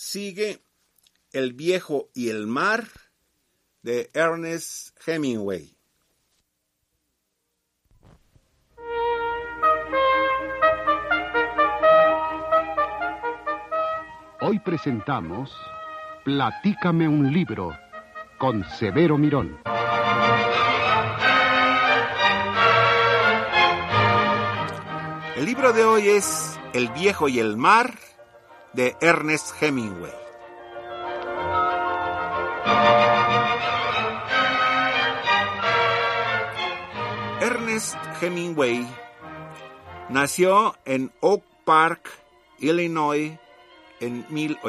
Sigue El viejo y el mar de Ernest Hemingway. Hoy presentamos Platícame un libro con Severo Mirón. El libro de hoy es El viejo y el mar de Ernest Hemingway. Ernest Hemingway nació en Oak Park, Illinois, en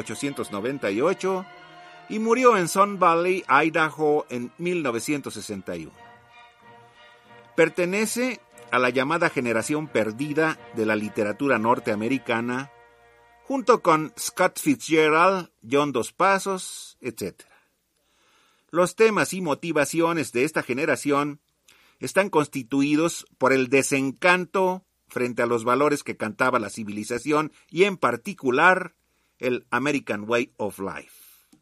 1898 y murió en Sun Valley, Idaho, en 1961. Pertenece a la llamada generación perdida de la literatura norteamericana, junto con Scott Fitzgerald, John Dos Passos, etc. Los temas y motivaciones de esta generación están constituidos por el desencanto frente a los valores que cantaba la civilización y, en particular, el American Way of Life,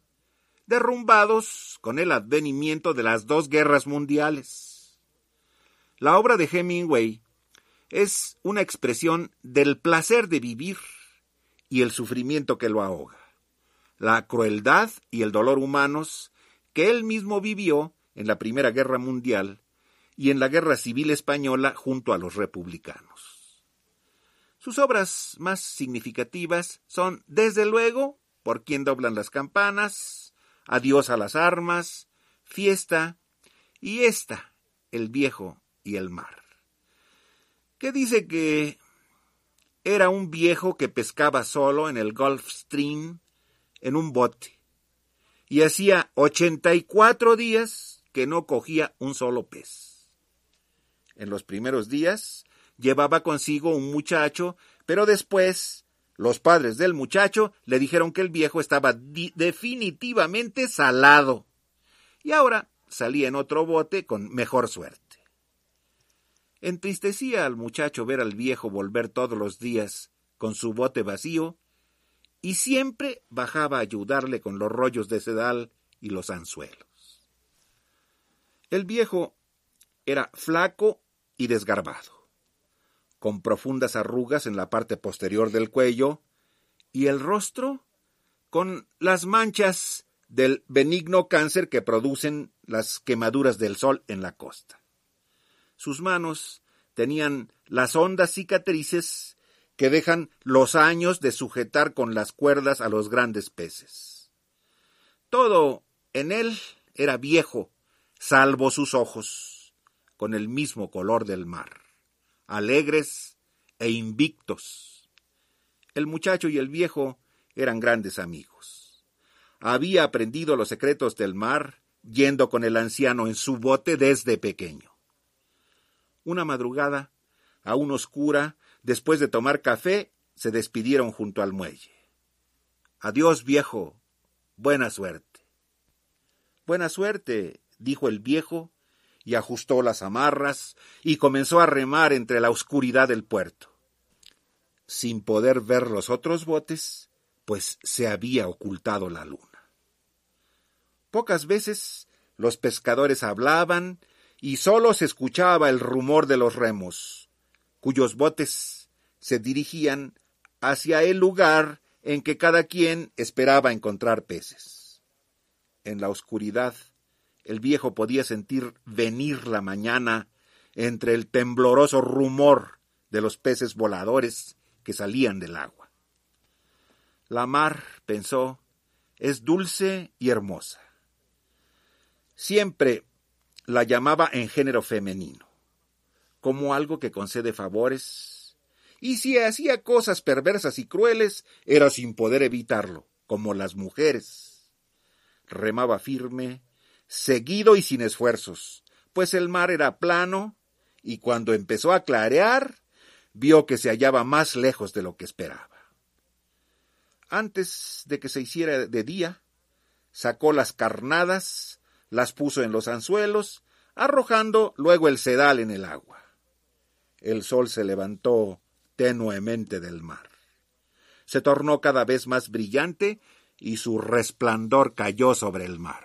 derrumbados con el advenimiento de las dos guerras mundiales. La obra de Hemingway es una expresión del placer de vivir y el sufrimiento que lo ahoga, la crueldad y el dolor humanos que él mismo vivió en la Primera Guerra Mundial y en la Guerra Civil Española junto a los republicanos. Sus obras más significativas son, desde luego, Por quién doblan las campanas, Adiós a las armas, Fiesta y esta, El viejo y el mar, que dice que era un viejo que pescaba solo en el Gulf Stream en un bote y hacía 84 días que no cogía un solo pez. En los primeros días llevaba consigo un muchacho, pero después los padres del muchacho le dijeron que el viejo estaba definitivamente salado y ahora salía en otro bote con mejor suerte. Entristecía al muchacho ver al viejo volver todos los días con su bote vacío y siempre bajaba a ayudarle con los rollos de sedal y los anzuelos. El viejo era flaco y desgarbado, con profundas arrugas en la parte posterior del cuello y el rostro con las manchas del benigno cáncer que producen las quemaduras del sol en la costa. Sus manos tenían las hondas cicatrices que dejan los años de sujetar con las cuerdas a los grandes peces. Todo en él era viejo, salvo sus ojos, con el mismo color del mar, alegres e invictos. El muchacho y el viejo eran grandes amigos. Había aprendido los secretos del mar yendo con el anciano en su bote desde pequeño. Una madrugada, aún oscura, después de tomar café, se despidieron junto al muelle. «Adiós, viejo. Buena suerte». «Buena suerte», dijo el viejo, y ajustó las amarras y comenzó a remar entre la oscuridad del puerto, sin poder ver los otros botes, pues se había ocultado la luna. Pocas veces los pescadores hablaban y solo se escuchaba el rumor de los remos, cuyos botes se dirigían hacia el lugar en que cada quien esperaba encontrar peces. En la oscuridad, el viejo podía sentir venir la mañana entre el tembloroso rumor de los peces voladores que salían del agua. La mar, pensó, es dulce y hermosa. Siempre la llamaba en género femenino, como algo que concede favores, y si hacía cosas perversas y crueles, era sin poder evitarlo, como las mujeres. Remaba firme, seguido y sin esfuerzos, pues el mar era plano, y cuando empezó a clarear, vio que se hallaba más lejos de lo que esperaba. Antes de que se hiciera de día, sacó las carnadas, las puso en los anzuelos, arrojando luego el sedal en el agua. El sol se levantó tenuemente del mar. Se tornó cada vez más brillante y su resplandor cayó sobre el mar.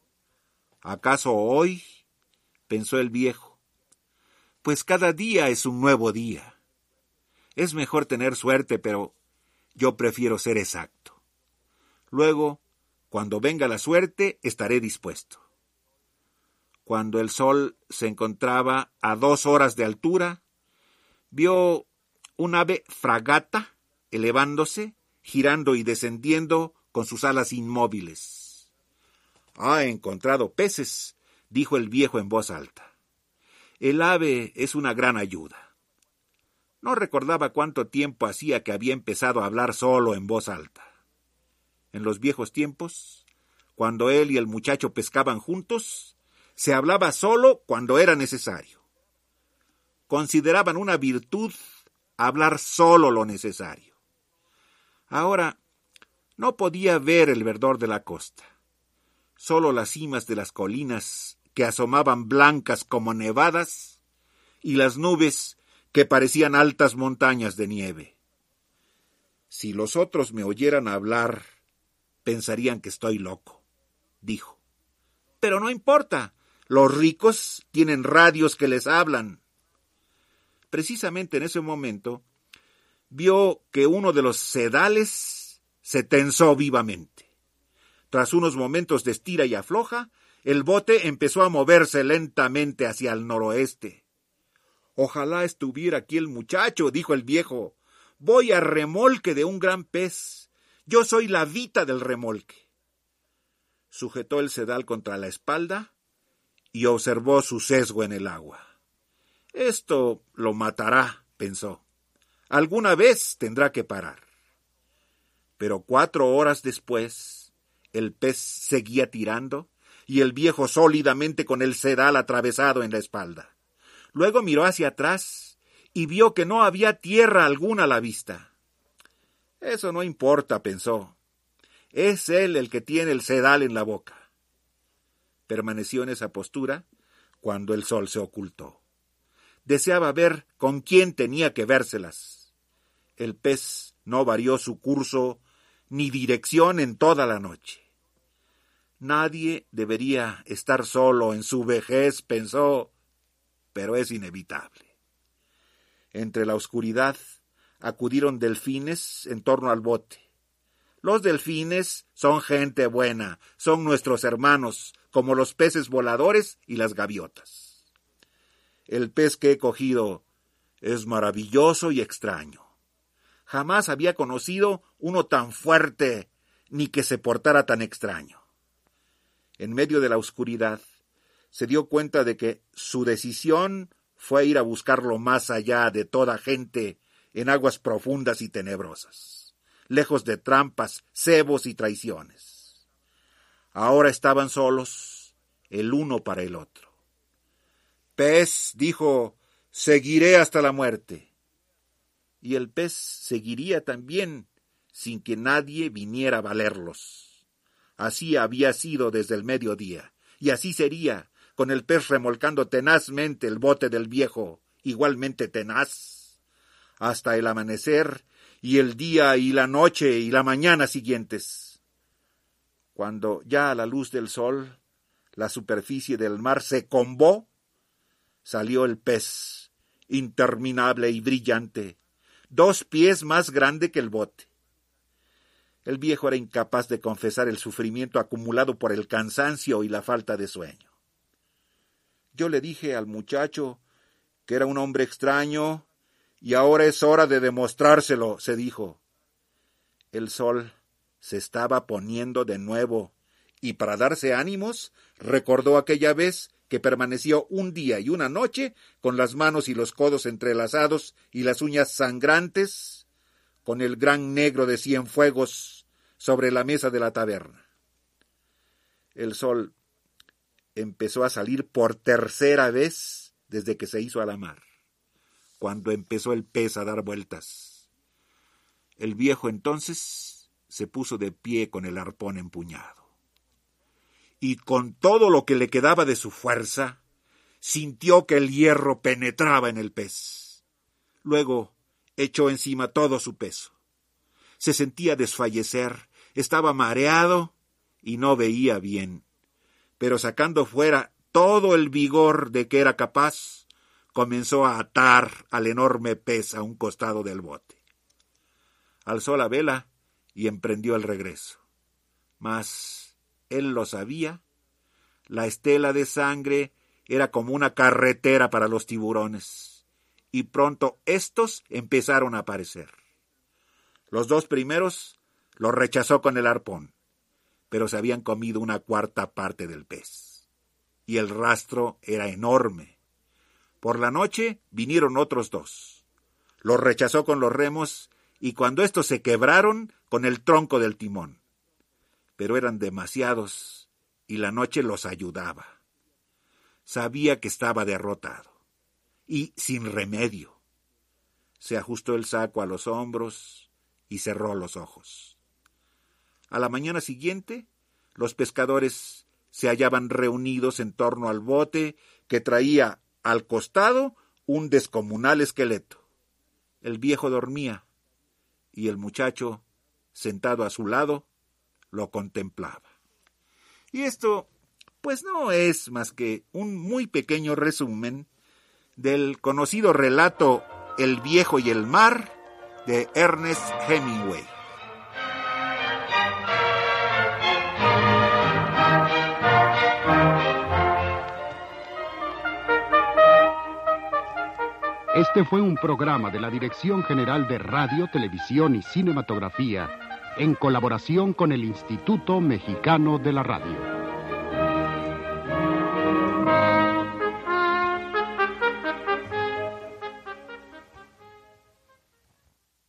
¿Acaso hoy? Pensó el viejo. Pues cada día es un nuevo día. Es mejor tener suerte, pero yo prefiero ser exacto. Luego, cuando venga la suerte, estaré dispuesto. Cuando el sol se encontraba a 2 horas de altura, vio un ave fragata elevándose, girando y descendiendo con sus alas inmóviles. «Ha encontrado peces», dijo el viejo en voz alta. «El ave es una gran ayuda». No recordaba cuánto tiempo hacía que había empezado a hablar solo en voz alta. En los viejos tiempos, cuando él y el muchacho pescaban juntos, se hablaba solo cuando era necesario. Consideraban una virtud hablar solo lo necesario. Ahora no podía ver el verdor de la costa, solo las cimas de las colinas que asomaban blancas como nevadas y las nubes que parecían altas montañas de nieve. Si los otros me oyeran hablar, pensarían que estoy loco, dijo. Pero no importa, los ricos tienen radios que les hablan. Precisamente en ese momento, vio que uno de los sedales se tensó vivamente. Tras unos momentos de estira y afloja, el bote empezó a moverse lentamente hacia el noroeste. «Ojalá estuviera aquí el muchacho», dijo el viejo. «Voy a remolque de un gran pez. Yo soy la vita del remolque». Sujetó el sedal contra la espalda y observó su sesgo en el agua. «Esto lo matará», pensó. «Alguna vez tendrá que parar». Pero 4 horas después, el pez seguía tirando y el viejo sólidamente con el sedal atravesado en la espalda. Luego miró hacia atrás y vio que no había tierra alguna a la vista. «Eso no importa», pensó. «Es él el que tiene el sedal en la boca». Permaneció en esa postura cuando el sol se ocultó. Deseaba ver con quién tenía que vérselas. El pez no varió su curso ni dirección en toda la noche. Nadie debería estar solo en su vejez, pensó, pero es inevitable. Entre la oscuridad acudieron delfines en torno al bote. Los delfines son gente buena, son nuestros hermanos, como los peces voladores y las gaviotas. El pez que he cogido es maravilloso y extraño. Jamás había conocido uno tan fuerte, ni que se portara tan extraño. En medio de la oscuridad, se dio cuenta de que su decisión fue ir a buscarlo más allá de toda gente en aguas profundas y tenebrosas, lejos de trampas, cebos y traiciones. Ahora estaban solos, el uno para el otro. «Pez», dijo, «seguiré hasta la muerte». Y el pez seguiría también, sin que nadie viniera a valerlos. Así había sido desde el mediodía, y así sería, con el pez remolcando tenazmente el bote del viejo, igualmente tenaz, hasta el amanecer y el día y la noche y la mañana siguientes. Cuando ya a la luz del sol la superficie del mar se combó, salió el pez, interminable y brillante, 2 pies más grande que el bote. El viejo era incapaz de confesar el sufrimiento acumulado por el cansancio y la falta de sueño. Yo le dije al muchacho que era un hombre extraño y ahora es hora de demostrárselo, se dijo. El sol se estaba poniendo de nuevo y para darse ánimos recordó aquella vez que permaneció un día y una noche con las manos y los codos entrelazados y las uñas sangrantes con el gran negro de Cienfuegos sobre la mesa de la taberna. El sol empezó a salir por 3ª vez desde que se hizo a la mar, cuando empezó el pez a dar vueltas. El viejo entonces se puso de pie con el arpón empuñado. Y con todo lo que le quedaba de su fuerza, sintió que el hierro penetraba en el pez. Luego echó encima todo su peso. Se sentía desfallecer estaba mareado y no veía bien, pero sacando fuera todo el vigor de que era capaz, comenzó a atar al enorme pez a un costado del bote. Alzó la vela y emprendió el regreso. Mas él lo sabía, la estela de sangre era como una carretera para los tiburones, y pronto éstos empezaron a aparecer. Los 2 primeros los rechazó con el arpón, pero se habían comido una 1/4 parte del pez, y el rastro era enorme. Por la noche vinieron otros 2. Los rechazó con los remos, y cuando estos se quebraron, con el tronco del timón. Pero eran demasiados, y la noche los ayudaba. Sabía que estaba derrotado, y sin remedio. Se ajustó el saco a los hombros y cerró los ojos. A la mañana siguiente, los pescadores se hallaban reunidos en torno al bote que traía al costado un descomunal esqueleto. El viejo dormía, y el muchacho, sentado a su lado, lo contemplaba. Y esto, pues no es más que un muy pequeño resumen del conocido relato El viejo y el mar de Ernest Hemingway. Este fue un programa de la Dirección General de Radio, Televisión y Cinematografía, en colaboración con el Instituto Mexicano de la Radio.